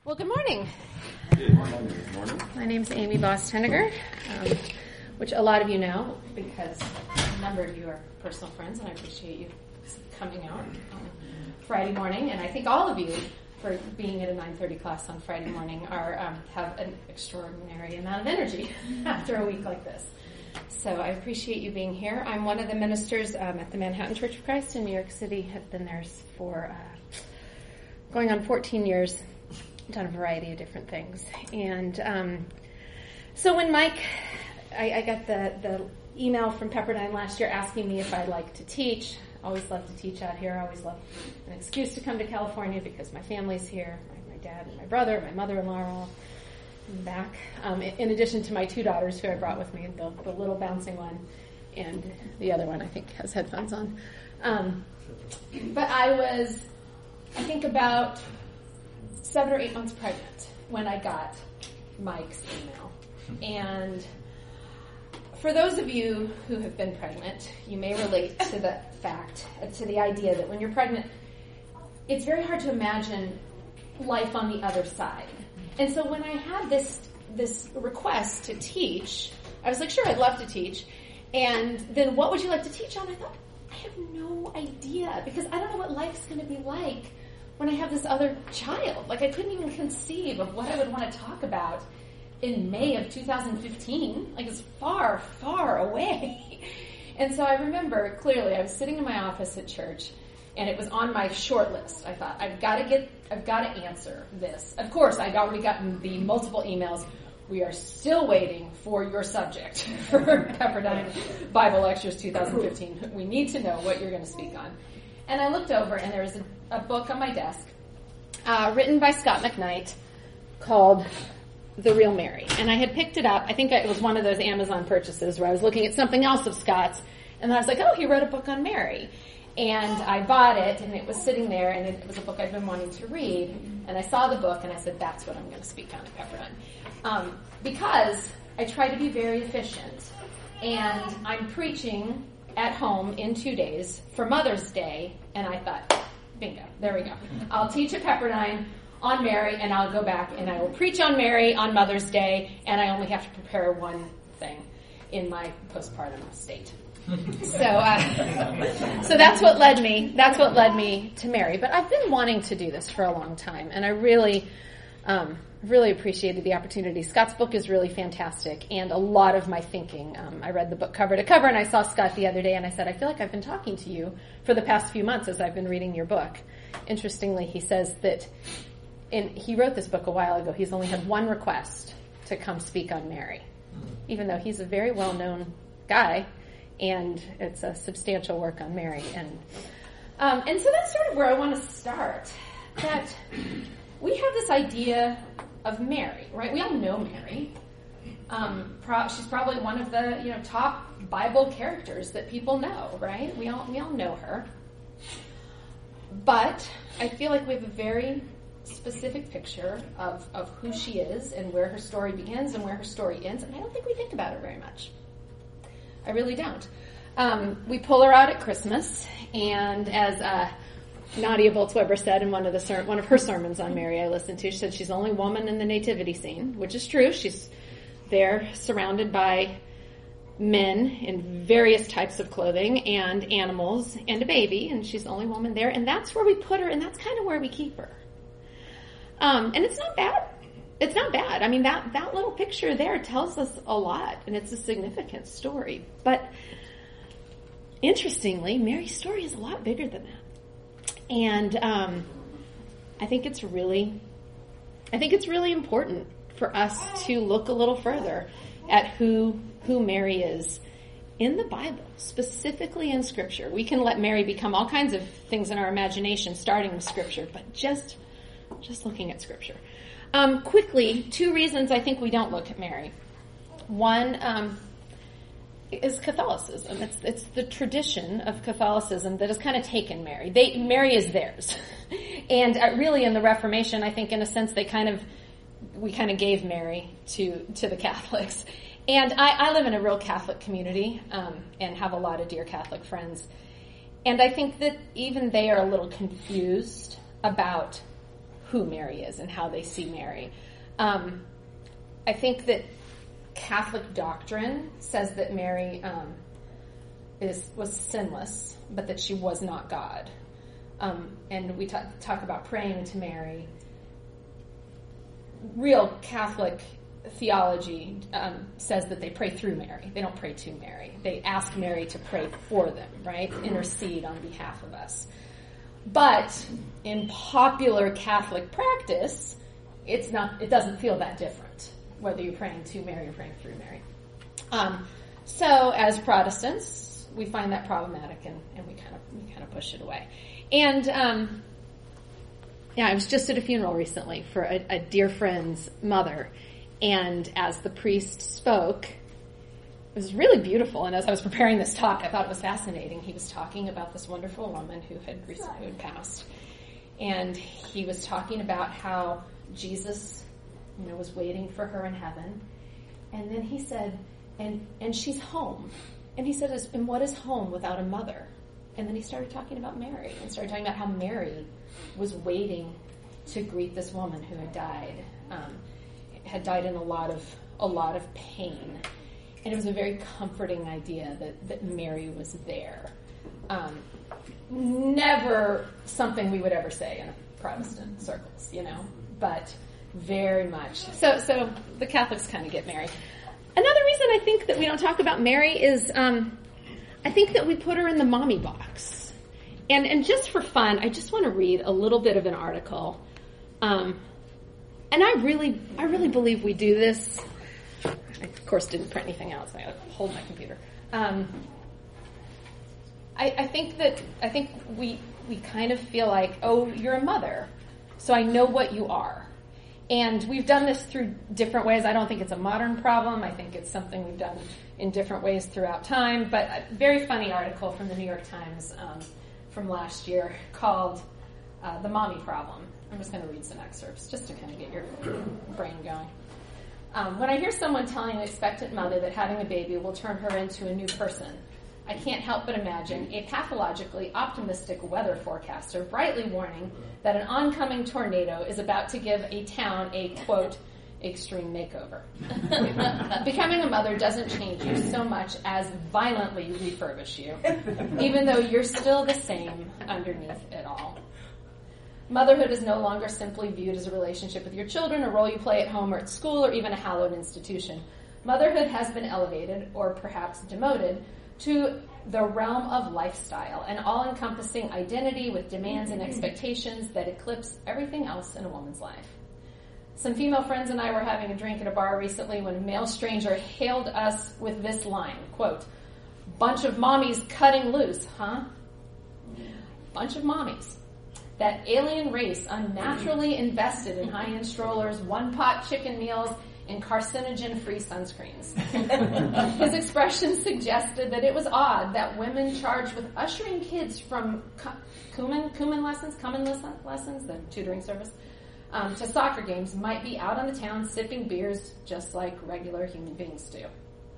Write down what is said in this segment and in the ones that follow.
Well, good morning. Good morning. Good morning. My name's Amy Boss-Tenniger, which a lot of you know because a number of you are personal friends, and I appreciate you coming out on Friday morning. And I think all of you, for being at a 9:30 class on Friday morning, have an extraordinary amount of energy after a week like this. So I appreciate you being here. I'm one of the ministers at the Manhattan Church of Christ in New York City. Have been there for going on 14 years. Done a variety of different things. And so when Mike, I got the email from Pepperdine last year asking me if I'd like to teach. Always love to teach out here. Always love an excuse to come to California because my family's here. My dad and my brother, my mother-in-law are all back. In addition to my two daughters who I brought with me, the little bouncing one and the other one I think has headphones on. But I was, I think about 7 or 8 months pregnant when I got Mike's email. And for those of you who have been pregnant, you may relate to the fact, to the idea that when you're pregnant, it's very hard to imagine life on the other side. And so when I had this request to teach, I was like, sure, I'd love to teach. And then what would you like to teach on? I thought, I have no idea because I don't know what life's going to be like when I have this other child. Like, I couldn't even conceive of what I would want to talk about in May of 2015. Like, it's far, far away. And so I remember clearly I was sitting in my office at church, and it was on my short list. I thought, I've got to answer this. Of course, I'd already gotten the multiple emails. We are still waiting for your subject for Pepperdine Bible Lectures 2015. We need to know what you're going to speak on. And I looked over, and there was a book on my desk written by Scot McKnight called The Real Mary. And I had picked it up. I think it was one of those Amazon purchases where I was looking at something else of Scott's, and I was like, oh, he wrote a book on Mary. And I bought it, and it was sitting there, and it was a book I'd been wanting to read. And I saw the book, and I said, that's what I'm going to speak on at Pepperdine. Because I try to be very efficient, and I'm preaching at home in 2 days for Mother's Day, and I thought, bingo, there we go. I'll teach at Pepperdine on Mary, and I'll go back and I will preach on Mary on Mother's Day, and I only have to prepare one thing in my postpartum state. So that's what led me. That's what led me to Mary. But I've been wanting to do this for a long time, and I really appreciated the opportunity. Scott's book is really fantastic, and a lot of my thinking. I read the book cover to cover, and I saw Scott the other day, and I said, I feel like I've been talking to you for the past few months as I've been reading your book. Interestingly, he says that he wrote this book a while ago. He's only had one request to come speak on Mary, even though he's a very well-known guy, and it's a substantial work on Mary. And so that's sort of where I want to start, that we have this idea of Mary, right? We all know Mary. She's probably one of the top Bible characters that people know, right? We all know her. But I feel like we have a very specific picture of who she is and where her story begins and where her story ends, and I don't think we think about her very much. I really don't. We pull her out at Christmas, and as Nadia Bolz-Weber said in one of her sermons on Mary I listened to, she said she's the only woman in the nativity scene, which is true. She's there surrounded by men in various types of clothing and animals and a baby, and she's the only woman there, and that's where we put her, and that's kind of where we keep her. And it's not bad. It's not bad. I mean, that little picture there tells us a lot, and it's a significant story. But interestingly, Mary's story is a lot bigger than that. And I think it's really important for us to look a little further at who Mary is in the Bible, specifically in Scripture. We can let Mary become all kinds of things in our imagination, starting with Scripture, but just looking at Scripture. Quickly, 2 reasons I think we don't look at Mary. One is Catholicism. It's the tradition of Catholicism that has kind of taken Mary. Mary is theirs. And really in the Reformation, I think in a sense we kind of gave Mary to the Catholics. And I live in a real Catholic community and have a lot of dear Catholic friends. And I think that even they are a little confused about who Mary is and how they see Mary. I think that Catholic doctrine says that Mary was sinless, but that she was not God. And we talk about praying to Mary. Real Catholic theology says that they pray through Mary. They don't pray to Mary. They ask Mary to pray for them, right? Intercede on behalf of us. But in popular Catholic practice, it doesn't feel that different, whether you're praying to Mary or praying through Mary. So as Protestants, we find that problematic and we kind of push it away. And I was just at a funeral recently for a dear friend's mother, and as the priest spoke, it was really beautiful. And as I was preparing this talk, I thought it was fascinating. He was talking about this wonderful woman who had passed, and he was talking about how Jesus, was waiting for her in heaven, and then he said, and she's home, and he said, and what is home without a mother? And then he started talking about Mary, and started talking about how Mary was waiting to greet this woman who had died in a lot of pain. And it was a very comforting idea that Mary was there. Never something we would ever say in Protestant circles, but very much. So the Catholics kind of get Mary. Another reason I think that we don't talk about Mary is I think that we put her in the mommy box. And just for fun, I just want to read a little bit of an article. And I really believe we do this. I, of course, didn't print anything out, so I got to hold my computer. I think we kind of feel like, oh, you're a mother, so I know what you are. And we've done this through different ways. I don't think it's a modern problem. I think it's something we've done in different ways throughout time. But a very funny article from the New York Times from last year called The Mommy Problem. I'm just going to read some excerpts just to kind of get your brain going. When I hear someone telling an expectant mother that having a baby will turn her into a new person, I can't help but imagine a pathologically optimistic weather forecaster brightly warning that an oncoming tornado is about to give a town a, quote, extreme makeover. Becoming a mother doesn't change you so much as violently refurbish you, even though you're still the same underneath it all. Motherhood is no longer simply viewed as a relationship with your children, a role you play at home or at school, or even a hallowed institution. Motherhood has been elevated, or perhaps demoted, to the realm of lifestyle, an all-encompassing identity with demands and expectations that eclipse everything else in a woman's life. Some female friends and I were having a drink at a bar recently when a male stranger hailed us with this line, quote, "Bunch of mommies cutting loose, huh?" Bunch of mommies. That alien race unnaturally invested in high-end strollers, one-pot chicken meals, and carcinogen-free sunscreens. His expression suggested that it was odd that women charged with ushering kids from Cumin lessons, the tutoring service, to soccer games might be out on the town sipping beers just like regular human beings do.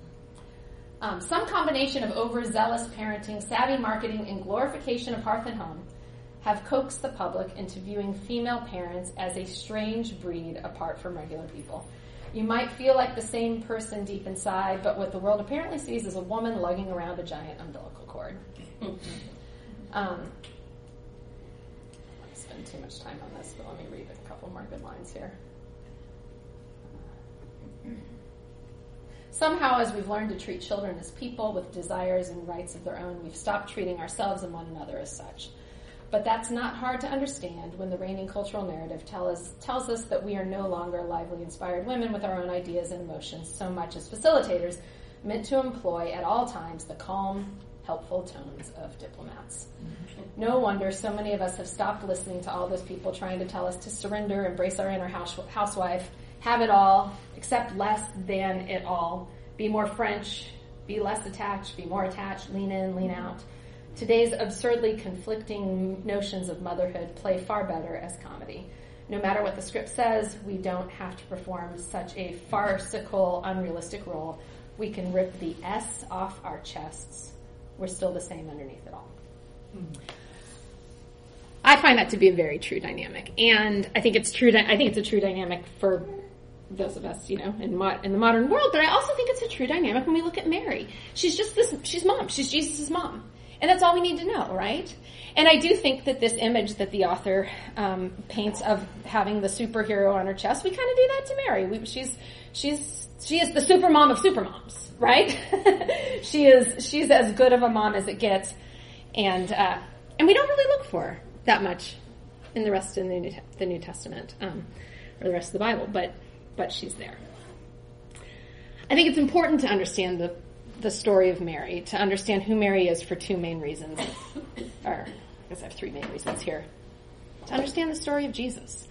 Some combination of overzealous parenting, savvy marketing, and glorification of hearth and home have coaxed the public into viewing female parents as a strange breed apart from regular people. You might feel like the same person deep inside, but what the world apparently sees is a woman lugging around a giant umbilical cord. I spend too much time on this, but let me read a couple more good lines here. Somehow, as we've learned to treat children as people with desires and rights of their own, we've stopped treating ourselves and one another as such. But that's not hard to understand when the reigning cultural narrative tells us that we are no longer lively, inspired women with our own ideas and emotions, so much as facilitators meant to employ at all times the calm, helpful tones of diplomats. No wonder so many of us have stopped listening to all those people trying to tell us to surrender, embrace our inner housewife, have it all, accept less than it all, be more French, be less attached, be more attached, lean in, lean out. Today's absurdly conflicting notions of motherhood play far better as comedy. No matter what the script says, we don't have to perform such a farcical, unrealistic role. We can rip the S off our chests. We're still the same underneath it all. I find that to be a very true dynamic, and I think it's true. I think it's a true dynamic for those of us, in the modern world. But I also think it's a true dynamic when we look at Mary. She's just this. She's mom. She's Jesus' mom, and that's all we need to know, right? And I do think that this image that the author paints of having the superhero on her chest, we kind of do that to Mary. She is the super mom of super moms, right? she's as good of a mom as it gets, and we don't really look for her that much in the rest of the New Testament or the rest of the Bible, but she's there. I think it's important to understand the story of Mary, to understand who Mary is for two main reasons. Or, I guess I have three main reasons here. To understand the story of Jesus.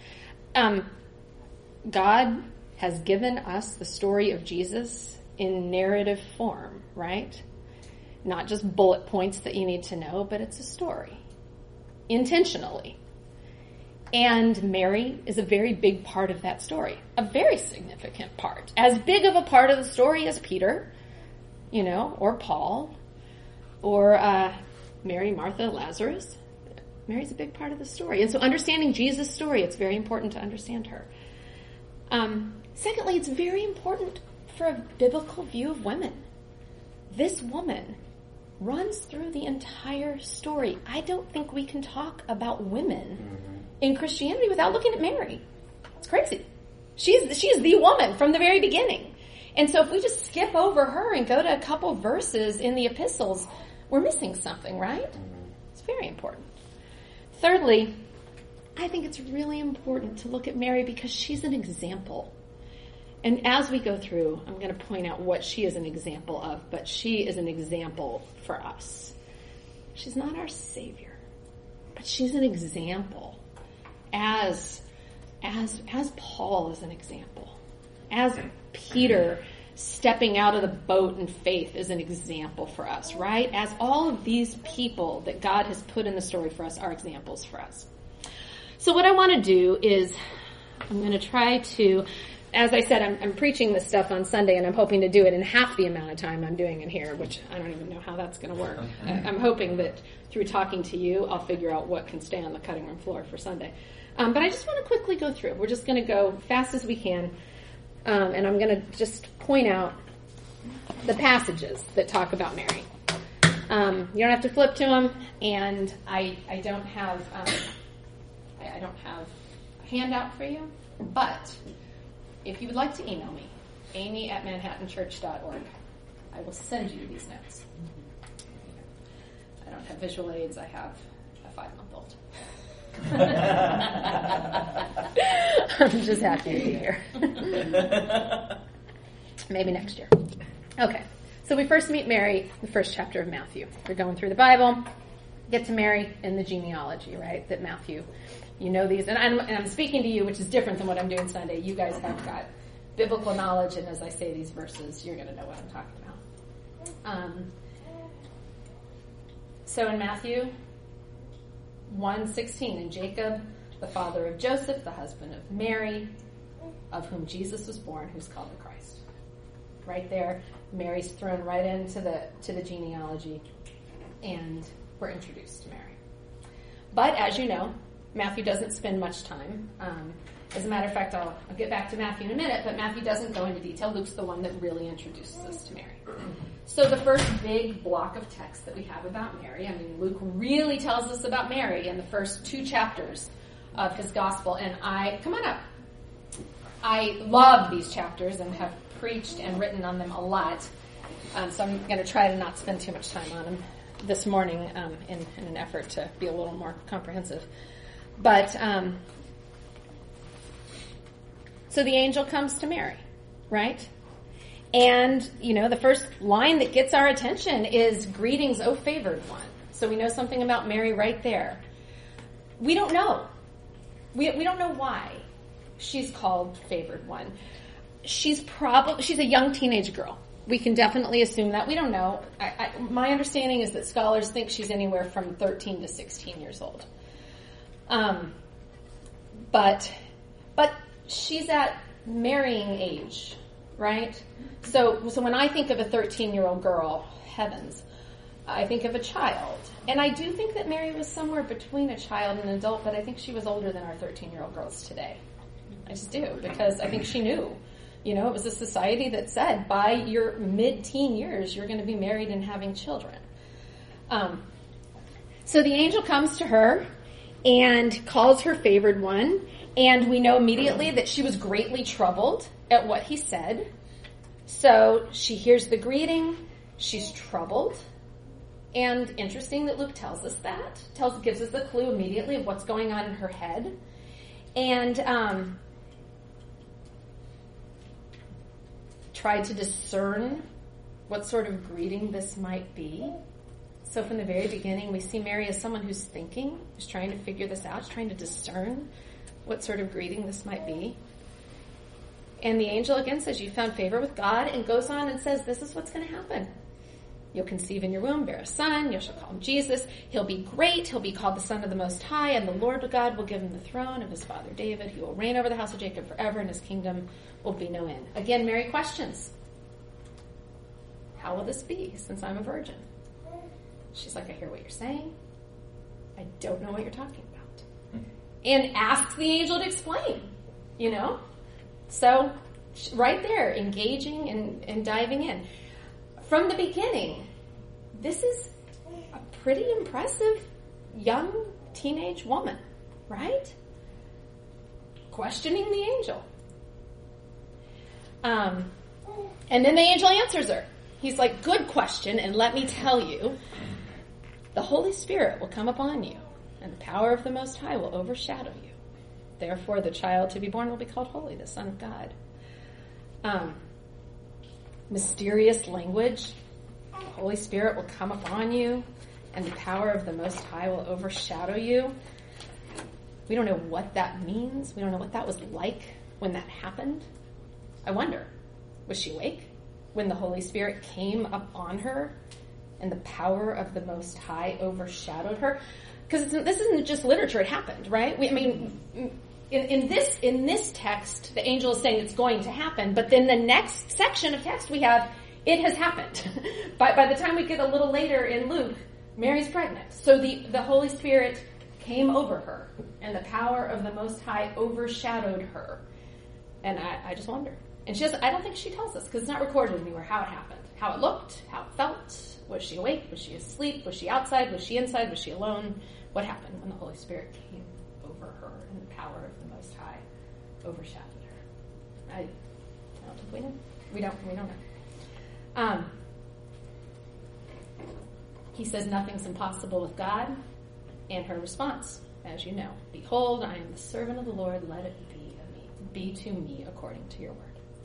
God has given us the story of Jesus in narrative form, right? Not just bullet points that you need to know, but it's a story. Intentionally. And Mary is a very big part of that story. A very significant part. As big of a part of the story as Peter, or Paul, or Mary, Martha, Lazarus. Mary's a big part of the story. And so understanding Jesus' story, it's very important to understand her. Secondly, it's very important for a biblical view of women. This woman runs through the entire story. I don't think we can talk about women in Christianity without looking at Mary. It's crazy. She is the woman from the very beginning. And so if we just skip over her and go to a couple verses in the epistles, we're missing something, right? It's very important. Thirdly, I think it's really important to look at Mary because she's an example. And as we go through, I'm going to point out what she is an example of, but she is an example for us. She's not our Savior, but she's an example. As Paul is an example. As Peter stepping out of the boat in faith is an example for us, right? As all of these people that God has put in the story for us are examples for us. So what I want to do is I'm going to try to, as I said, I'm preaching this stuff on Sunday, and I'm hoping to do it in half the amount of time I'm doing it here, which I don't even know how that's going to work. I'm hoping that through talking to you, I'll figure out what can stay on the cutting room floor for Sunday. But I just want to quickly go through. We're just going to go fast as we can, and I'm going to just point out the passages that talk about Mary. You don't have to flip to them, and I don't have a handout for you, but if you would like to email me, amy@manhattanchurch.org, I will send you these notes. I don't have visual aids. I have a 5-month-old. I'm just happy to be here. Maybe next year. Okay, so we first meet Mary in the first chapter of Matthew. We're going through the Bible, get to Mary in the genealogy, right, that Matthew, you know these, and I'm speaking to you, which is different than what I'm doing Sunday. You guys have got biblical knowledge, and as I say these verses, you're going to know what I'm talking about. So in Matthew 1:16, and Jacob, the father of Joseph, the husband of Mary, of whom Jesus was born, who's called the Christ. Right there, Mary's thrown right into the genealogy, and we're introduced to Mary. But as you know, Matthew doesn't spend much time. As a matter of fact, I'll get back to Matthew in a minute, but Matthew doesn't go into detail. Luke's the one that really introduces us to Mary. So the first big block of text that we have about Mary, Luke really tells us about Mary in the first 2 chapters of his gospel. And come on up. I love these chapters and have preached and written on them a lot. So I'm going to try to not spend too much time on them this morning in an effort to be a little more comprehensive. But, so the angel comes to Mary, right? And, the first line that gets our attention is, "Greetings, O favored one." So we know something about Mary right there. We don't know. We don't know why she's called favored one. She's a young teenage girl. We can definitely assume that. We don't know. My understanding is that scholars think she's anywhere from 13 to 16 years old. But she's at marrying age, right? So when I think of a 13-year-old girl, heavens, I think of a child. And I do think that Mary was somewhere between a child and an adult, but I think she was older than our 13-year-old girls today. I just do, because I think she knew. You know, it was a society that said by your mid-teen years, you're going to be married and having children. So the angel comes to her and calls her favored one, and we know immediately that she was greatly troubled at what he said. So she hears the greeting, she's troubled, and interesting that Luke tells us that, gives us the clue immediately of what's going on in her head. And tried to discern what sort of greeting this might be. So from the very beginning, we see Mary as someone who's thinking, who's trying to figure this out, who's trying to discern what sort of greeting this might be. And the angel again says, you found favor with God, and goes on and says, this is what's going to happen. You'll conceive in your womb, bear a son, you shall call him Jesus. He'll be great, he'll be called the Son of the Most High, and the Lord God will give him the throne of his father David. He will reign over the house of Jacob forever, and his kingdom will be no end. Again, Mary questions. How will this be, since I'm a virgin? She's like, I hear what you're saying. I don't know what you're talking about. And asks the angel to explain, you know? So, right there, engaging and diving in. From the beginning, this is a pretty impressive young teenage woman, right? Questioning the angel. And then the angel answers her. He's like, good question, and let me tell you, the Holy Spirit will come upon you, and the power of the Most High will overshadow you. Therefore, the child to be born will be called Holy, the Son of God. Mysterious language. The Holy Spirit will come upon you, and the power of the Most High will overshadow you. We don't know what that means. We don't know what that was like when that happened. I wonder, was she awake when the Holy Spirit came upon her and the power of the Most High overshadowed her? Because this isn't just literature, it happened, right? In this text, the angel is saying it's going to happen, but then the next section of text we have, it has happened. By the time we get a little later in Luke, Mary's pregnant. So the Holy Spirit came over her, and the power of the Most High overshadowed her. And I just wonder. And I don't think she tells us, because it's not recorded anywhere how it happened. How it looked, how it felt. Was she awake? Was she asleep? Was she outside? Was she inside? Was she alone? What happened when the Holy Spirit came over her and the power of the Most High overshadowed her? I don't think we know. We don't know. He says nothing's impossible with God, and her response, as you know, behold, I am the servant of the Lord, let it be to me according to your word.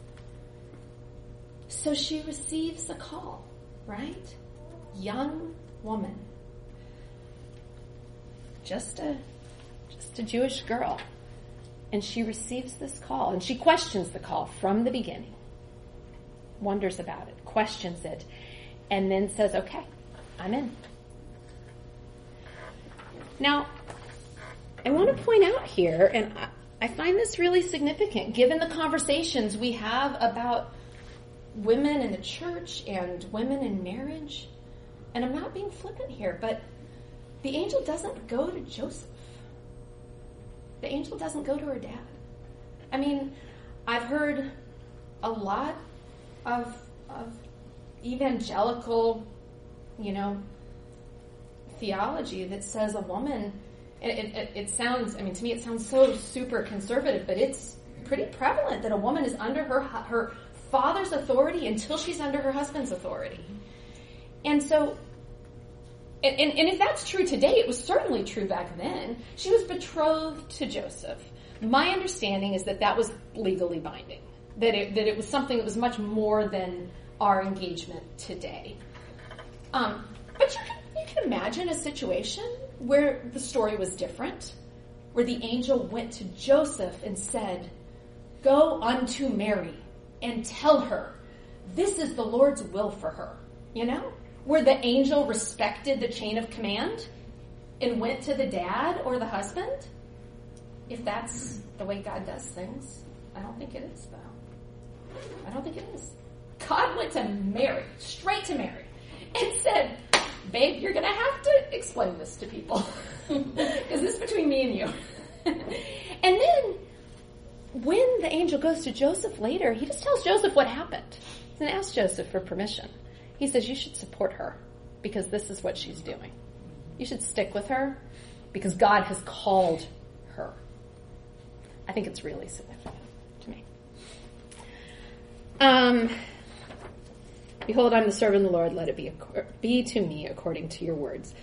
So she receives a call, right? Young woman. Just a Jewish girl. And she receives this call, and she questions the call from the beginning. Wonders about it, questions it, and then says, okay, I'm in. Now, I want to point out here, and I find this really significant, given the conversations we have about women in the church and women in marriage. And I'm not being flippant here, but the angel doesn't go to Joseph. The angel doesn't go to her dad. I mean, I've heard a lot of evangelical, theology that says a woman, it sounds, to me it sounds so super conservative, but it's pretty prevalent that a woman is under her father's authority until she's under her husband's authority. And so, and if that's true today, it was certainly true back then. She was betrothed to Joseph. My understanding is that was legally binding, that it was something that was much more than our engagement today. But you can imagine a situation where the story was different, where the angel went to Joseph and said, go unto Mary and tell her, this is the Lord's will for her, where the angel respected the chain of command and went to the dad or the husband. If that's the way God does things, I don't think it is, though. I don't think it is. God went to Mary, straight to Mary, and said, babe, you're going to have to explain this to people. Because this is between me and you. And then when the angel goes to Joseph later, he just tells Joseph what happened. He doesn't ask Joseph for permission. He says, you should support her because this is what she's doing. You should stick with her because God has called her. I think it's really significant to me. Behold, I'm the servant of the Lord. Let it be to me according to your words.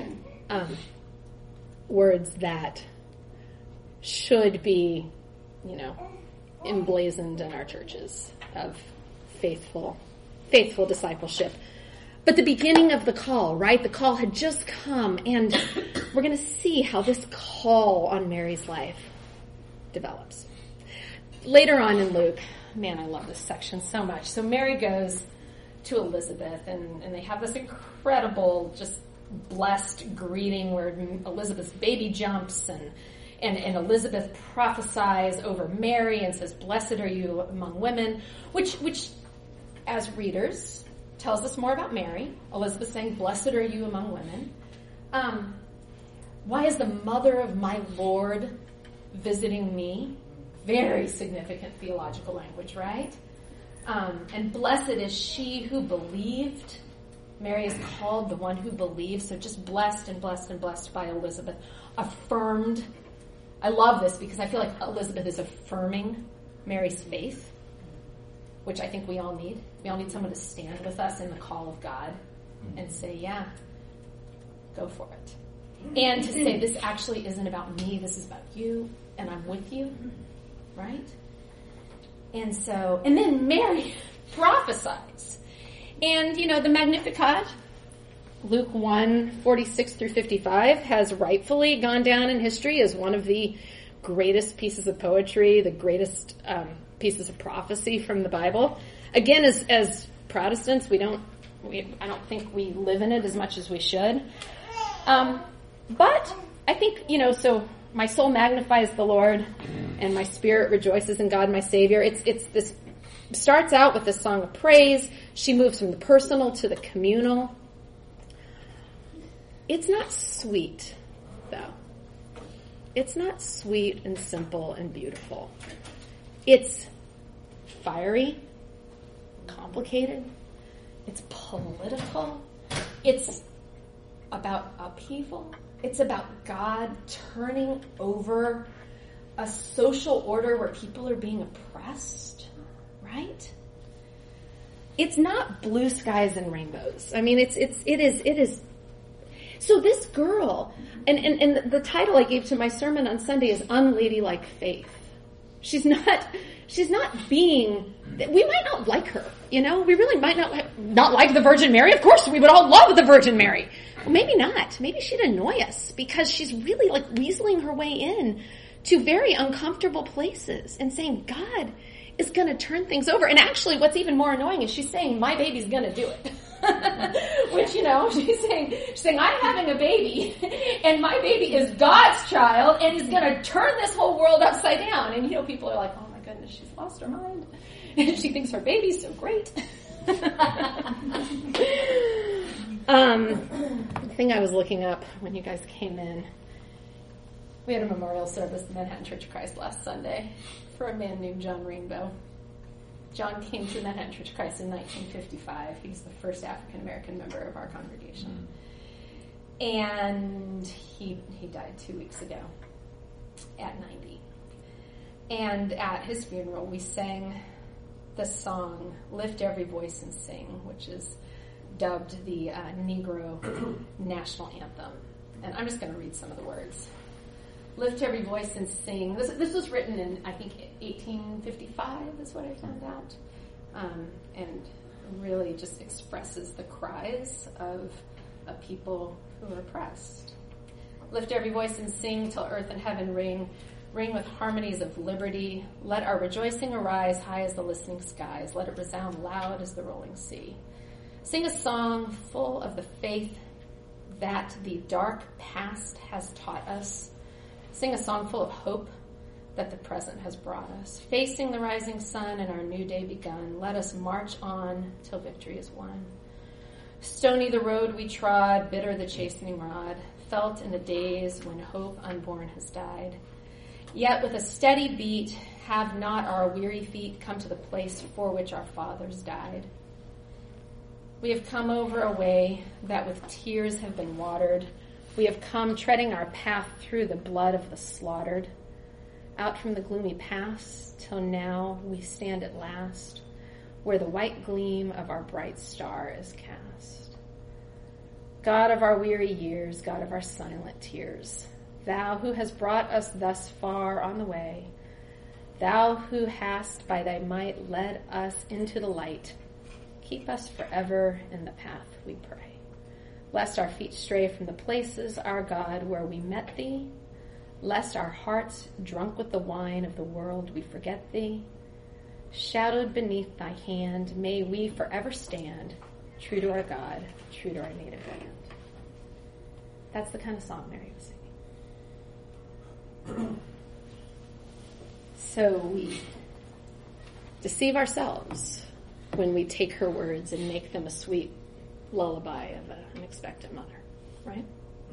Words that should be, emblazoned in our churches of faithful discipleship. But the beginning of the call, right? The call had just come, and we're going to see how this call on Mary's life develops. Later on in Luke, man, I love this section so much. So Mary goes to Elizabeth, and they have this incredible, just blessed greeting where Elizabeth's baby jumps, and Elizabeth prophesies over Mary and says, blessed are you among women, which as readers tells us more about Mary. Elizabeth saying, blessed are you among women. Why is the mother of my Lord visiting me? Very significant theological language, right? And blessed is she who believed. Mary is called the one who believes. So just blessed and blessed and blessed by Elizabeth. Affirmed. I love this because I feel like Elizabeth is affirming Mary's faith, which I think we all need. We all need someone to stand with us in the call of God and say, yeah, go for it. And to say, this actually isn't about me, this is about you, and I'm with you, right? And then Mary prophesies. And, the Magnificat, Luke 1:46 through 55, has rightfully gone down in history as one of the greatest pieces of poetry, the greatest pieces of prophecy from the Bible. Again, as Protestants, I don't think we live in it as much as we should. But I think, so my soul magnifies the Lord and my spirit rejoices in God, my Savior. It's this starts out with this song of praise. She moves from the personal to the communal. It's not sweet, though. It's not sweet and simple and beautiful. It's fiery, complicated. It's political. It's about upheaval. It's about God turning over a social order where people are being oppressed, right? It's not blue skies and rainbows. I mean, it is. So this girl, and the title I gave to my sermon on Sunday is Unladylike Faith. She's not being, we might not like her, we really might not like the Virgin Mary. Of course, we would all love the Virgin Mary. Well, maybe not. Maybe she'd annoy us because she's really weaseling her way in to very uncomfortable places and saying God is going to turn things over. And actually, what's even more annoying is she's saying, my baby's going to do it. Which, she's saying, I'm having a baby, and my baby is God's child, and he's going to turn this whole world upside down. And, people are like, oh my goodness, she's lost her mind. And she thinks her baby's so great. The thing I was looking up when you guys came in, we had a memorial service at Manhattan Church of Christ last Sunday for a man named John Rainbow. John came to Manhattan Church of Christ in 1955. He was the first African-American member of our congregation. And he died 2 weeks ago at 90. And at his funeral, we sang the song, Lift Every Voice and Sing, which is dubbed the Negro National Anthem. And I'm just going to read some of the words. Lift every voice and sing. This was written in, I think, 1855 is what I found out. And really just expresses the cries of a people who are oppressed. Lift every voice and sing till earth and heaven ring. Ring with harmonies of liberty. Let our rejoicing arise high as the listening skies. Let it resound loud as the rolling sea. Sing a song full of the faith that the dark past has taught us. Sing a song full of hope that the present has brought us. Facing the rising sun and our new day begun, let us march on till victory is won. Stony the road we trod, bitter the chastening rod, felt in the days when hope unborn has died. Yet with a steady beat, have not our weary feet come to the place for which our fathers died. We have come over a way that with tears have been watered. We have come treading our path through the blood of the slaughtered. Out from the gloomy past till now we stand at last, where the white gleam of our bright star is cast. God of our weary years, God of our silent tears, thou who hast brought us thus far on the way, thou who hast by thy might led us into the light, keep us forever in the path, we pray. Lest our feet stray from the places, our God, where we met thee, lest our hearts, drunk with the wine of the world, we forget thee. Shadowed beneath thy hand, may we forever stand, true to our God, true to our native land. That's the kind of song Mary was singing. So we deceive ourselves when we take her words and make them a sweet lullaby of an expectant mother, right?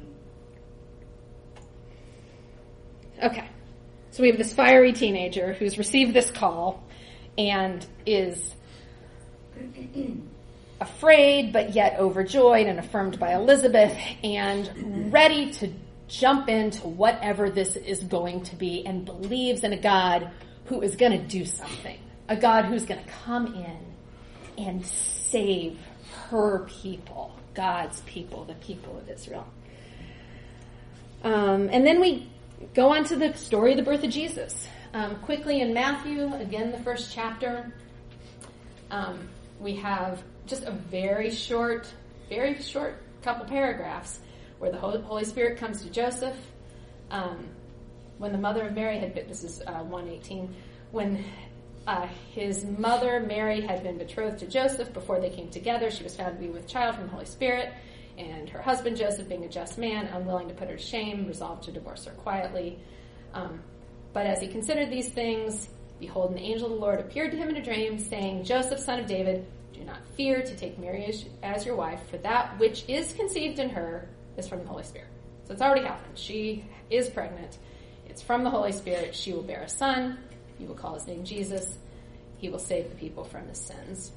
Okay, so we have this fiery teenager who's received this call and is afraid but yet overjoyed and affirmed by Elizabeth and ready to jump into whatever this is going to be and believes in a God who is going to do something, a God who's going to come in and save her people, God's people, the people of Israel. And then we go on to the story of the birth of Jesus. Quickly in Matthew, again, the first chapter, we have just a very short couple paragraphs where the Holy Spirit comes to Joseph. When the mother of Mary had been, this is 1:18, when his mother Mary had been betrothed to Joseph before they came together, she was found to be with child from the Holy Spirit. And her husband, Joseph, being a just man, unwilling to put her to shame, resolved to divorce her quietly. But as he considered these things, behold, an angel of the Lord appeared to him in a dream, saying, Joseph, son of David, do not fear to take Mary as your wife, for that which is conceived in her is from the Holy Spirit. So it's already happened. She is pregnant. It's from the Holy Spirit. She will bear a son. You will call his name Jesus. He will save the people from his sins.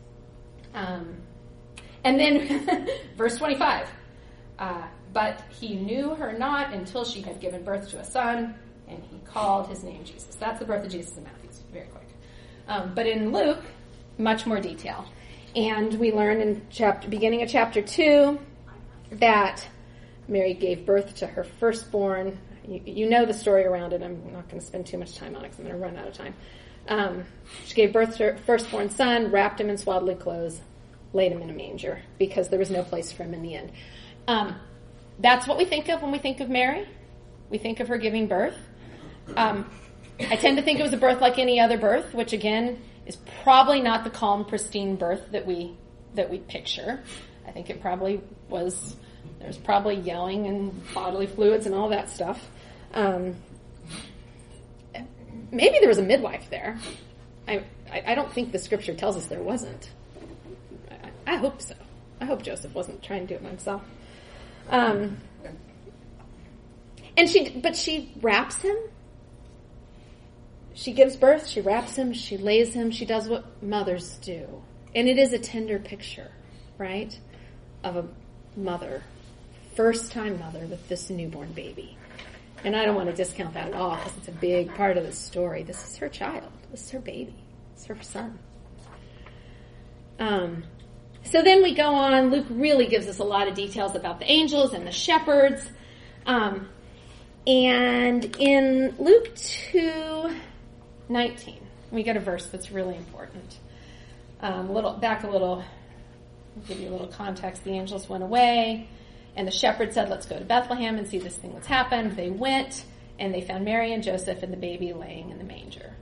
And then, verse 25, but he knew her not until she had given birth to a son, and he called his name Jesus. That's the birth of Jesus in Matthew. It's very quick. But in Luke, much more detail. And we learn in beginning of chapter 2 that Mary gave birth to her firstborn. You know the story around it. I'm not going to spend too much time on it because I'm going to run out of time. She gave birth to her firstborn son, wrapped him in swaddling clothes, laid him in a manger because there was no place for him in the inn. That's what we think of when we think of Mary. We think of her giving birth. I tend to think it was a birth like any other birth, which again is probably not the calm, pristine birth that we picture. I think it probably was. There's probably yelling and bodily fluids and all that stuff. Maybe there was a midwife there. I don't think the scripture tells us there wasn't. I hope so. I hope Joseph wasn't trying to do it by himself. But she wraps him. She gives birth, she wraps him, she lays him, she does what mothers do. And it is a tender picture, right? Of a mother, first-time mother with this newborn baby. And I don't want to discount that at all because it's a big part of the story. This is her child. This is her baby. It's her son. So then we go on. Luke really gives us a lot of details about the angels and the shepherds. And in Luke 2:19, we get a verse that's really important. I'll give you a little context. The angels went away, and the shepherds said, let's go to Bethlehem and see this thing that's happened. They went, and they found Mary and Joseph and the baby laying in the manger.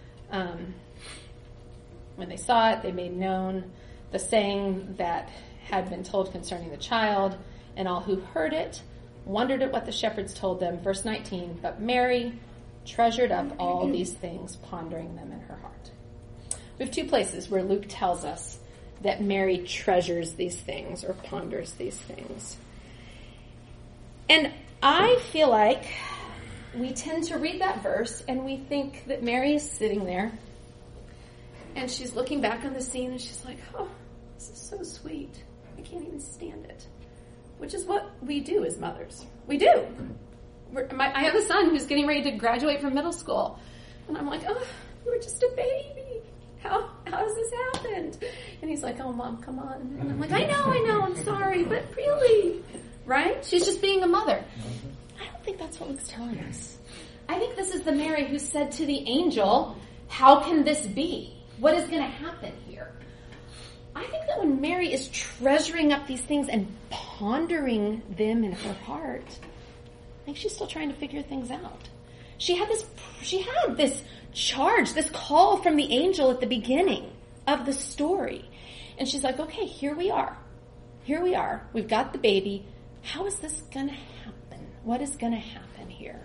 When they saw it, they made known the saying that had been told concerning the child, and all who heard it wondered at what the shepherds told them. Verse 19, but Mary treasured up all these things, pondering them in her heart. We have two places where Luke tells us that Mary treasures these things or ponders these things. And I feel like we tend to read that verse and we think that Mary is sitting there and she's looking back on the scene and she's like, oh, this is so sweet. I can't even stand it. Which is what we do as mothers. We do. I have a son who's getting ready to graduate from middle school. And I'm like, oh, you were just a baby. How has this happened? And he's like, oh, Mom, come on. And I'm like, I know, I'm sorry, but really, right? She's just being a mother. I don't think that's what Luke's telling us. I think this is the Mary who said to the angel, how can this be? What is going to happen here? I think that when Mary is treasuring up these things and pondering them in her heart, I think she's still trying to figure things out. She had this charge, this call from the angel at the beginning of the story. And she's like, okay, here we are. We've got the baby. How is this going to happen? What is going to happen here?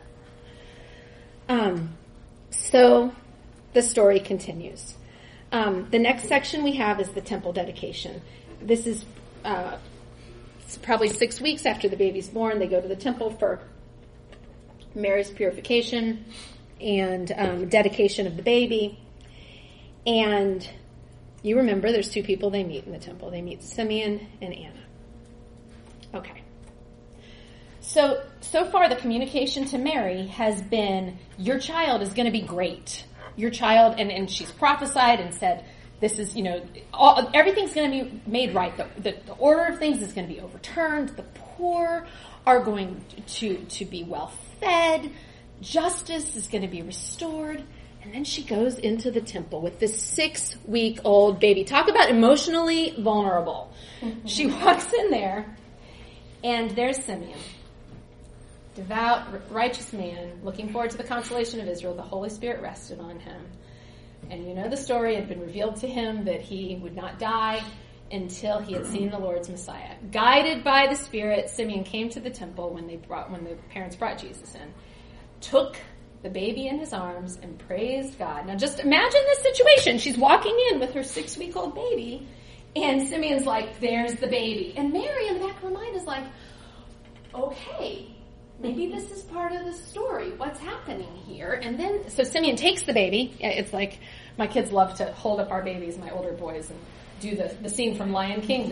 So the story continues. The next section we have is the temple dedication. This is it's probably 6 weeks after the baby's born. They go to the temple for Mary's purification and dedication of the baby. And you remember there's two people they meet in the temple. They meet Simeon and Anna. Okay. So far the communication to Mary has been, your child is going to be great. Your child, and she's prophesied and said, this is, everything's going to be made right. The order of things is going to be overturned. The poor are going to be well fed. Justice is going to be restored. And then she goes into the temple with this 6-week-old baby. Talk about emotionally vulnerable. She walks in there, and there's Simeon. Devout, righteous man, looking forward to the consolation of Israel. The Holy Spirit rested on him. And you know the story. It had been revealed to him that he would not die until he had seen the Lord's Messiah. Guided by the Spirit, Simeon came to the temple when the parents brought Jesus in, took the baby in his arms, and praised God. Now just imagine this situation. She's walking in with her 6-week-old baby, and Simeon's like, there's the baby. And Mary, in the back of her mind, is like, okay, maybe this is part of the story. What's happening here? And then, so Simeon takes the baby. It's like, my kids love to hold up our babies, my older boys, and do the scene from Lion King.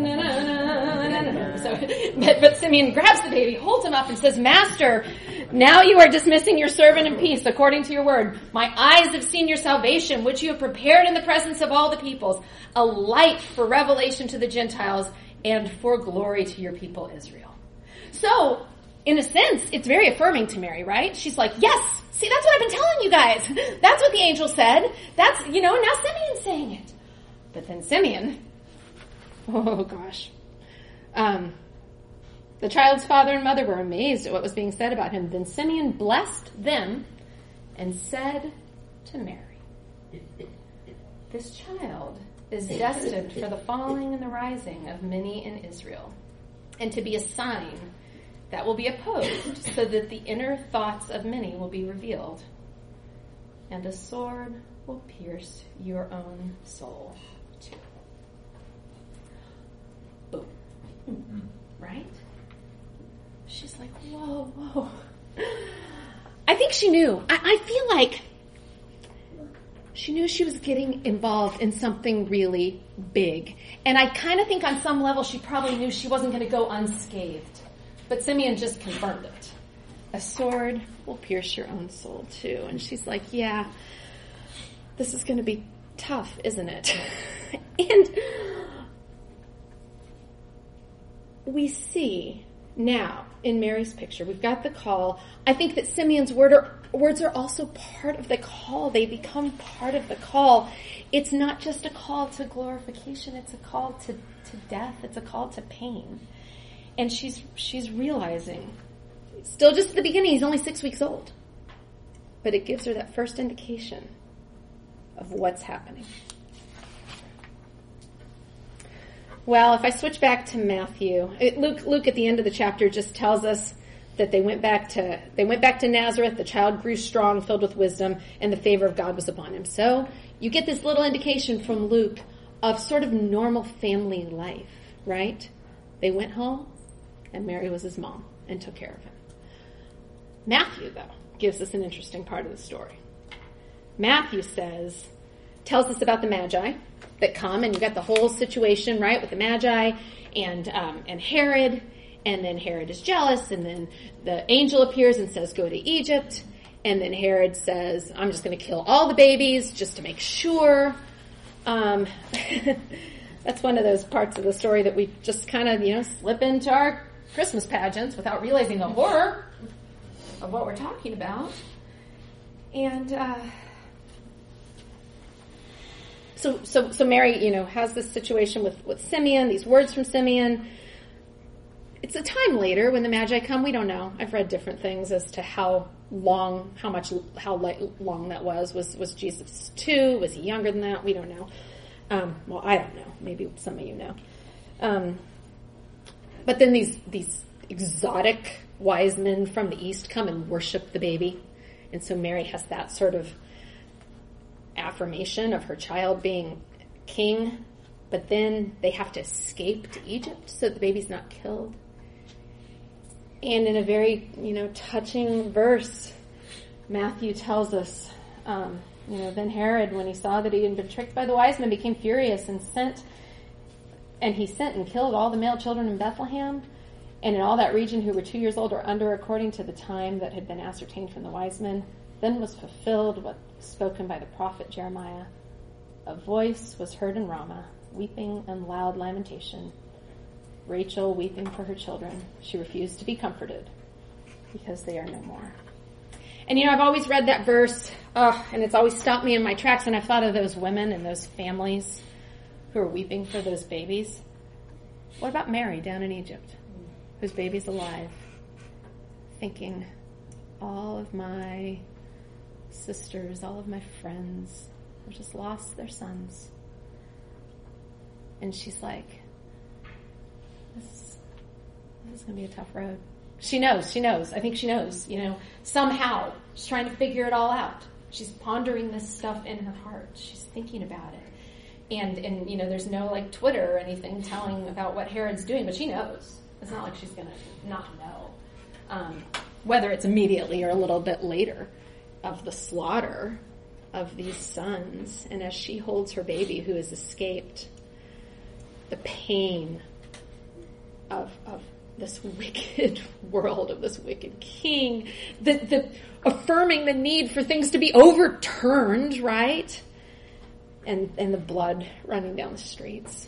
But Simeon grabs the baby, holds him up, and says, Master, now you are dismissing your servant in peace, according to your word. My eyes have seen your salvation, which you have prepared in the presence of all the peoples, a light for revelation to the Gentiles and for glory to your people Israel. So, in a sense, it's very affirming to Mary, right? She's like, yes, see, that's what I've been telling you guys. That's what the angel said. That's, now Simeon's saying it. But then Simeon, oh gosh. The child's father and mother were amazed at what was being said about him. Then Simeon blessed them and said to Mary, this child is destined for the falling and the rising of many in Israel, and to be a sign that will be opposed, so that the inner thoughts of many will be revealed, and a sword will pierce your own soul too. Boom. Right? She's like, whoa. I think she knew. I feel like she knew she was getting involved in something really big. And I kind of think on some level she probably knew she wasn't going to go unscathed. But Simeon just confirmed it. A sword will pierce your own soul too. And she's like, yeah, this is going to be tough, isn't it? And we see now in Mary's picture, we've got the call. I think that Simeon's words are also part of the call. They become part of the call. It's not just a call to glorification. It's a call to death. It's a call to pain. And she's realizing, still just at the beginning, he's only 6 weeks old. But it gives her that first indication of what's happening. Well, if I switch back to Matthew, Luke at the end of the chapter just tells us that they went back to Nazareth, the child grew strong, filled with wisdom, and the favor of God was upon him. So you get this little indication from Luke of sort of normal family life, right? They went home, and Mary was his mom and took care of him. Matthew, though, gives us an interesting part of the story. Matthew tells us about the Magi that come, and you got the whole situation, right, with the Magi and Herod, and then Herod is jealous, and then the angel appears and says, go to Egypt, and then Herod says, I'm just going to kill all the babies just to make sure. That's one of those parts of the story that we just kind of, slip into our Christmas pageants without realizing the horror of what we're talking about. And so Mary, has this situation with Simeon, these words from Simeon. It's a time later when the Magi come. We don't know. I've read different things as to how long that was. Was Jesus 2? Was he younger than that? We don't know. Well, I don't know. Maybe some of you know. But then these exotic wise men from the east come and worship the baby. And so Mary has that sort of affirmation of her child being king. But then they have to escape to Egypt so that the baby's not killed. And in a very, touching verse, Matthew tells us, then Herod, when he saw that he had been tricked by the wise men, became furious and sent and killed all the male children in Bethlehem and in all that region who were 2 years old or under, according to the time that had been ascertained from the wise men. Then was fulfilled what was spoken by the prophet Jeremiah. A voice was heard in Ramah, weeping and loud lamentation. Rachel weeping for her children. She refused to be comforted because they are no more. And I've always read that verse, and it's always stopped me in my tracks, and I've thought of those women and those families who are weeping for those babies. What about Mary down in Egypt, whose baby's alive, thinking, all of my sisters, all of my friends have just lost their sons. And she's like, this is going to be a tough road. She knows. I think she knows, somehow she's trying to figure it all out. She's pondering this stuff in her heart. She's thinking about it. And there's no Twitter or anything telling about what Herod's doing, but she knows. It's not like she's going to not know. Whether it's immediately or a little bit later of the slaughter of these sons. And as she holds her baby who has escaped, the pain of this wicked world, of this wicked king, the affirming the need for things to be overturned, right? And the blood running down the streets.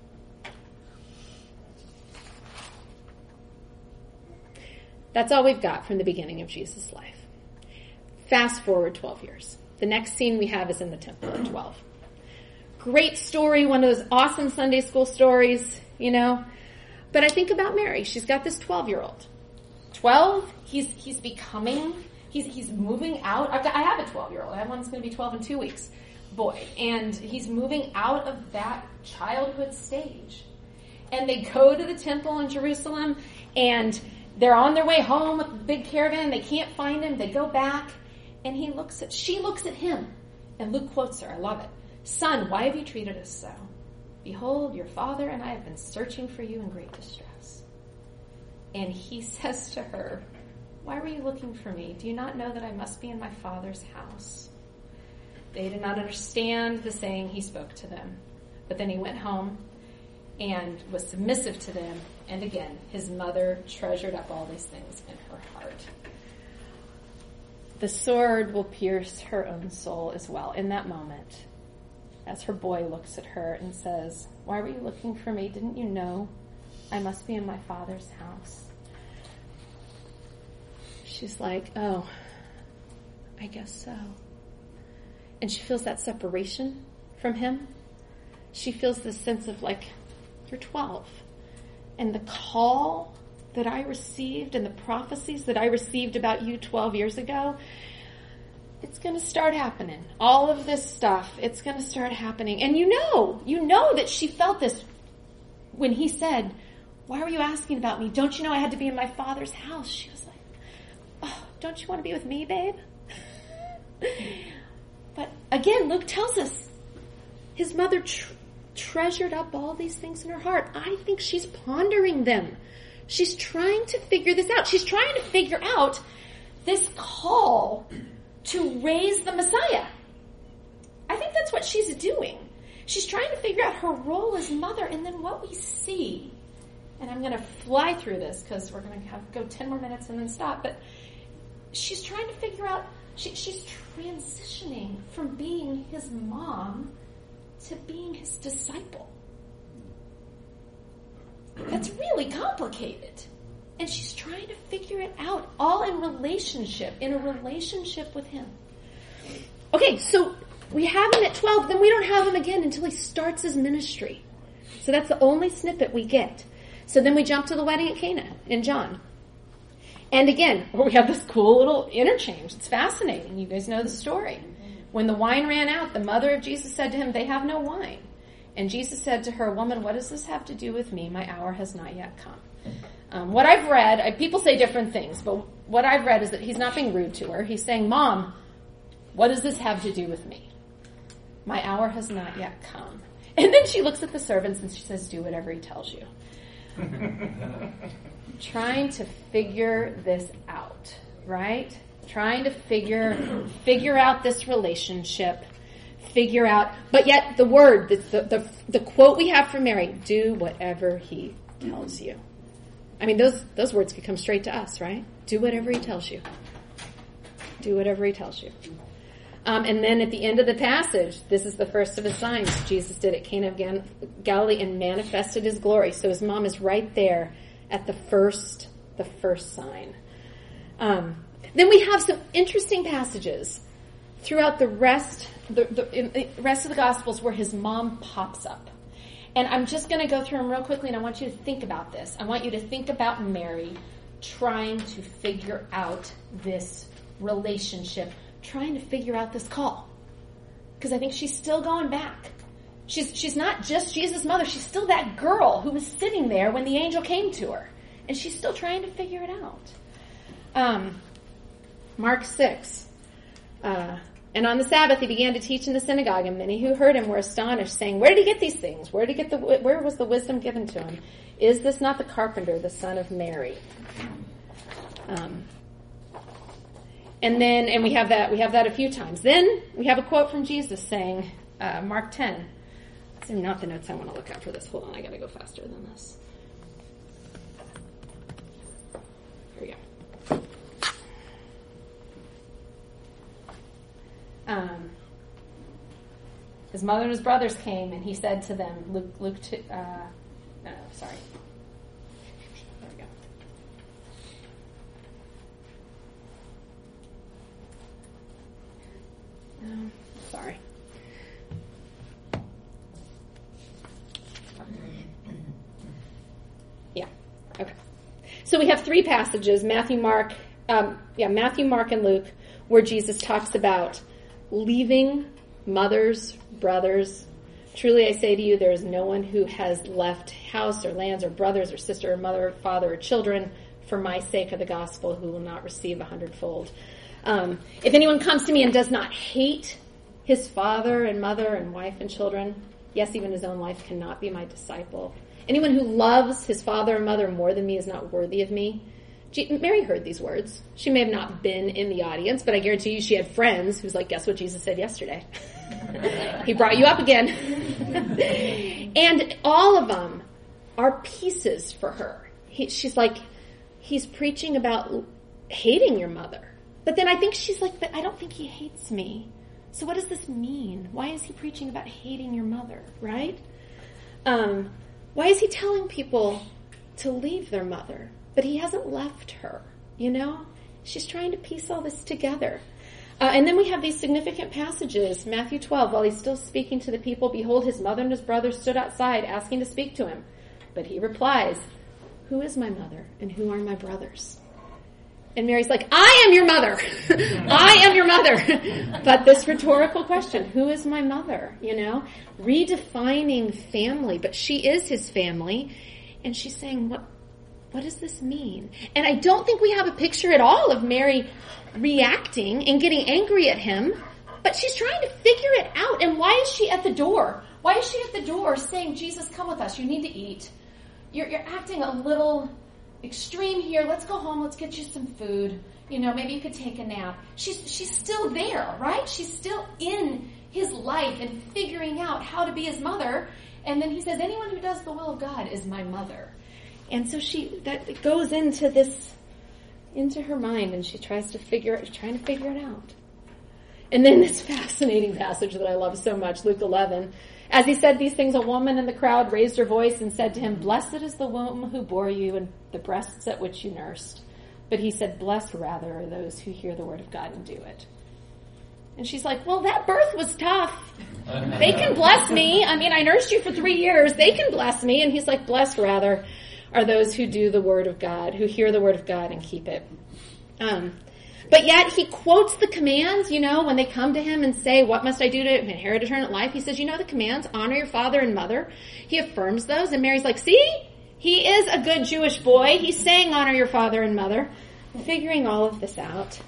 That's all we've got from the beginning of Jesus' life. Fast forward 12 years. The next scene we have is in the temple at 12. Great story, one of those awesome Sunday school stories, But I think about Mary. She's got this 12-year-old. 12, he's moving out. I have a 12-year-old. I have one that's going to be 12 in 2 weeks. Boy. And he's moving out of that childhood stage. And they go to the temple in Jerusalem, and they're on their way home with a big caravan. They can't find him. They go back, and she looks at him. And Luke quotes her. I love it. Son, why have you treated us so? Behold, your father and I have been searching for you in great distress. And he says to her, why were you looking for me? Do you not know that I must be in my father's house? They did not understand the saying he spoke to them. But then he went home and was submissive to them. And again, his mother treasured up all these things in her heart. The sword will pierce her own soul as well in that moment. As her boy looks at her and says, why were you looking for me? Didn't you know I must be in my father's house? She's like, oh, I guess so. And she feels that separation from him. She feels this sense of you're 12. And the call that I received and the prophecies that I received about you 12 years ago, it's going to start happening. All of this stuff, it's going to start happening. And you know that she felt this when he said, why were you asking about me? Don't you know I had to be in my father's house? She was like, oh, don't you want to be with me, babe? But again, Luke tells us his mother treasured up all these things in her heart. I think she's pondering them. She's trying to figure this out. She's trying to figure out this call to raise the Messiah. I think that's what she's doing. She's trying to figure out her role as mother, and then what we see. And I'm going to fly through this because we're going to go 10 more minutes and then stop. But she's trying to figure out, she's transitioning from being his mom to being his disciple. That's really complicated. And she's trying to figure it out, all in a relationship with him. Okay, so we have him at 12, then we don't have him again until he starts his ministry. So that's the only snippet we get. So then we jump to the wedding at Cana in John. And again, we have this cool little interchange. It's fascinating. You guys know the story. When the wine ran out, the mother of Jesus said to him, "They have no wine." And Jesus said to her, "Woman, what does this have to do with me? My hour has not yet come." What I've read, people say different things, but what I've read is that he's not being rude to her. He's saying, "Mom, what does this have to do with me? My hour has not yet come." And then she looks at the servants and she says, "Do whatever he tells you." Trying to figure this out, right? Trying to figure out this relationship, but yet the word, the quote we have from Mary, "Do whatever he tells you." I mean, those words could come straight to us, right? Do whatever he tells you. Do whatever he tells you. And then at the end of the passage, this is the first of his signs Jesus did at Cana of Galilee and manifested his glory. So his mom is right there at the first sign. Then we have some interesting passages throughout the rest of the Gospels where his mom pops up. And I'm just going to go through them real quickly, and I want you to think about this. I want you to think about Mary trying to figure out this relationship, trying to figure out this call. Because I think she's still going back. She's not just Jesus' mother. She's still that girl who was sitting there when the angel came to her. And she's still trying to figure it out. Mark 6. And on the Sabbath he began to teach in the synagogue, and many who heard him were astonished, saying, "Where did he get these things? Where was the wisdom given to him? Is this not the carpenter, the son of Mary?" And we have that a few times. Then we have a quote from Jesus saying, Mark 10. These are not the notes I want to look at for this. Hold on, I got to go faster than this. Here we go. His mother and his brothers came, and he said to them, Luke 2, sorry. There we go. Sorry. Yeah. Okay. So we have three passages, Matthew, Mark, and Luke, where Jesus talks about leaving mothers, brothers. Truly I say to you, there is no one who has left house or lands or brothers or sister or mother or father or children for my sake of the gospel who will not receive 100-fold. If anyone comes to me and does not hate his father and mother and wife and children, yes, even his own life, cannot be my disciple. Anyone who loves his father and mother more than me is not worthy of me. Mary heard these words. She may have not been in the audience, but I guarantee you she had friends who's like, guess what Jesus said yesterday? He brought you up again. And all of them are pieces for her. She's like, he's preaching about hating your mother. But then I think she's like, but I don't think he hates me. So what does this mean? Why is he preaching about hating your mother, right? Why is he telling people to leave their mother? But he hasn't left her, you know? She's trying to piece all this together. And then we have these significant passages. Matthew 12, while he's still speaking to the people, behold, his mother and his brothers stood outside asking to speak to him. But he replies, who is my mother and who are my brothers? And Mary's like, I am your mother. I am your mother. But this rhetorical question, who is my mother? You know, redefining family. But she is his family. And she's saying, what does this mean? And I don't think we have a picture at all of Mary reacting and getting angry at him. but she's trying to figure it out. And why is she at the door? Why is she at the door saying, Jesus, come with us. You need to eat. You're acting a little extreme here. Let's go home. Let's get you some food. Maybe you could take a nap. She's still there, right? She's still in his life and figuring out how to be his mother. And then he says, anyone who does the will of God is my mother. And so that goes into her mind, and she trying to figure it out. And then this fascinating passage that I love so much, Luke 11. As he said these things, a woman in the crowd raised her voice and said to him, blessed is the womb who bore you and the breasts at which you nursed. But he said, blessed rather are those who hear the word of God and do it. And she's like, well, that birth was tough. They can bless me. I mean, I nursed you for 3 years. They can bless me. And he's like, blessed rather are those who do the word of God, who hear the word of God and keep it. But yet he quotes the commands, when they come to him and say, what must I do to inherit eternal life? He says, the commands, honor your father and mother. He affirms those. And Mary's like, see, he is a good Jewish boy. He's saying honor your father and mother. Figuring all of this out.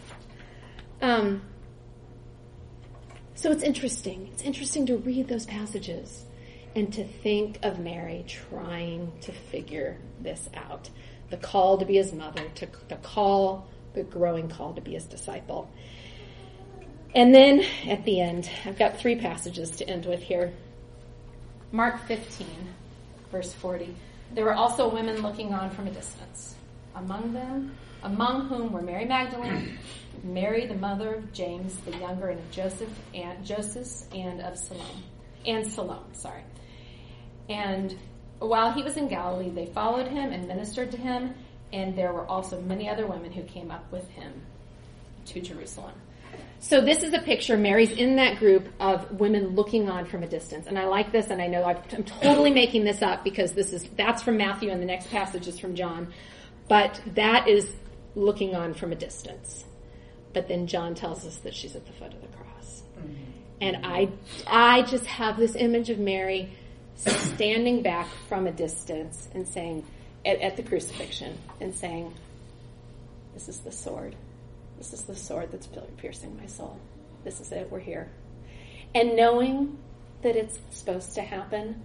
So it's interesting. It's interesting to read those passages and to think of Mary trying to figure this out. The call to be his mother, the growing call to be his disciple. And then at the end, I've got 3 passages to end with here. Mark 15, verse 40. There were also women looking on from a distance. Among whom were Mary Magdalene, Mary the mother of James the younger, and of Joseph and of Salome. And while he was in Galilee, they followed him and ministered to him, and there were also many other women who came up with him to Jerusalem. So this is a picture. Mary's in that group of women looking on from a distance. And I like this, and I know I'm totally making this up because that's from Matthew, and the next passage is from John. But that is looking on from a distance. But then John tells us that she's at the foot of the cross. Mm-hmm. And I just have this image of Mary standing back from a distance and saying, at the crucifixion, and saying, this is the sword. This is the sword that's piercing my soul. This is it. We're here. And knowing that it's supposed to happen,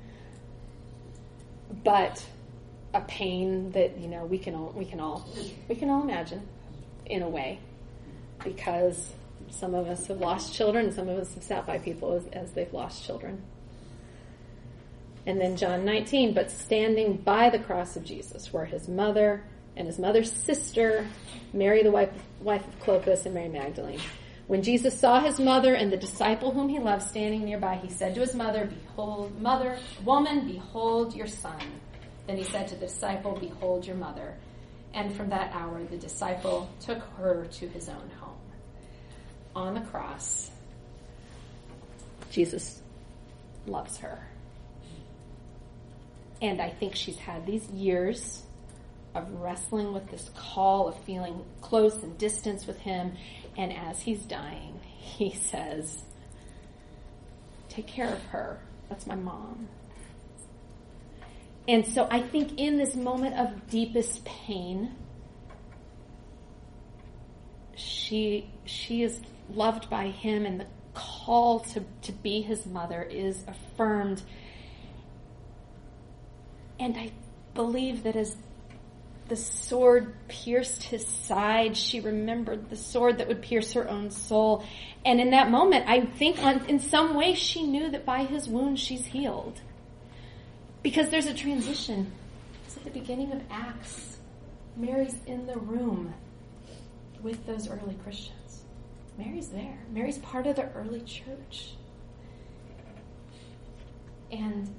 but a pain that, we can all imagine in a way, because some of us have lost children and some of us have sat by people as they've lost children. And then John 19, but standing by the cross of Jesus were his mother and his mother's sister, Mary the wife of Clopas, and Mary Magdalene. When Jesus saw his mother and the disciple whom he loved standing nearby, he said to his mother, woman, behold your son. Then he said to the disciple, behold your mother. And from that hour, the disciple took her to his own home. On the cross, Jesus loves her. And I think she's had these years of wrestling with this call of feeling close and distance with him. And as he's dying, he says, take care of her. That's my mom. And so I think in this moment of deepest pain, she is loved by him, and the call to be his mother is affirmed. And I believe that as the sword pierced his side, she remembered the sword that would pierce her own soul. And in that moment, I think in some way she knew that by his wounds she's healed. Because there's a transition. It's at the beginning of Acts. Mary's in the room with those early Christians. Mary's there. Mary's part of the early church. And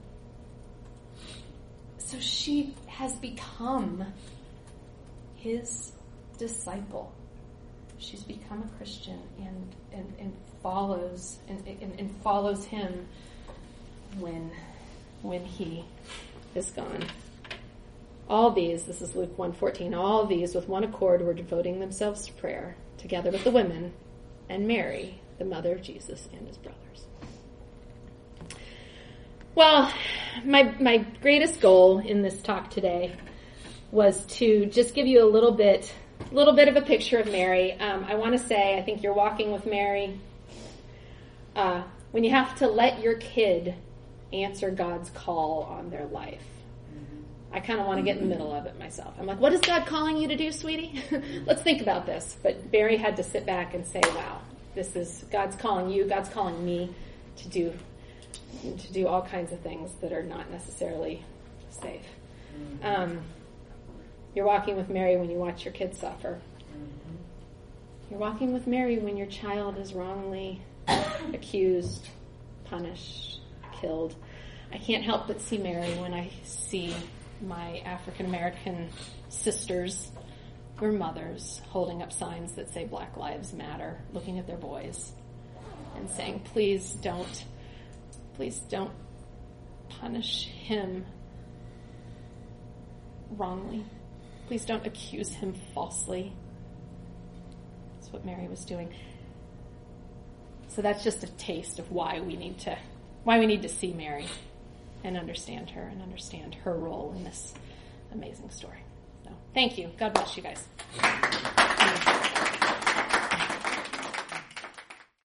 so she has become his disciple. She's become a Christian and follows him when he is gone. All these, this is Luke 1:14, all these with one accord were devoting themselves to prayer, together with the women and Mary, the mother of Jesus, and his brothers. Well, my greatest goal in this talk today was to just give you a little bit of a picture of Mary. I want to say, I think you're walking with Mary. when you have to let your kid answer God's call on their life. I kind of want to get in the middle of it myself. I'm like, what is God calling you to do, sweetie? Let's think about this. But Barry had to sit back and say, wow, this is God's calling you, God's calling me to do all kinds of things that are not necessarily safe. You're walking with Mary when you watch your kids suffer. You're walking with Mary when your child is wrongly accused, punished, killed. I can't help but see Mary when I see my African American sisters or mothers holding up signs that say Black Lives Matter, looking at their boys and saying, please don't punish him wrongly. Please don't accuse him falsely. That's what Mary was doing. So that's just a taste of why we need to see Mary and understand her and understand her role in this amazing story. So thank you. God bless you guys.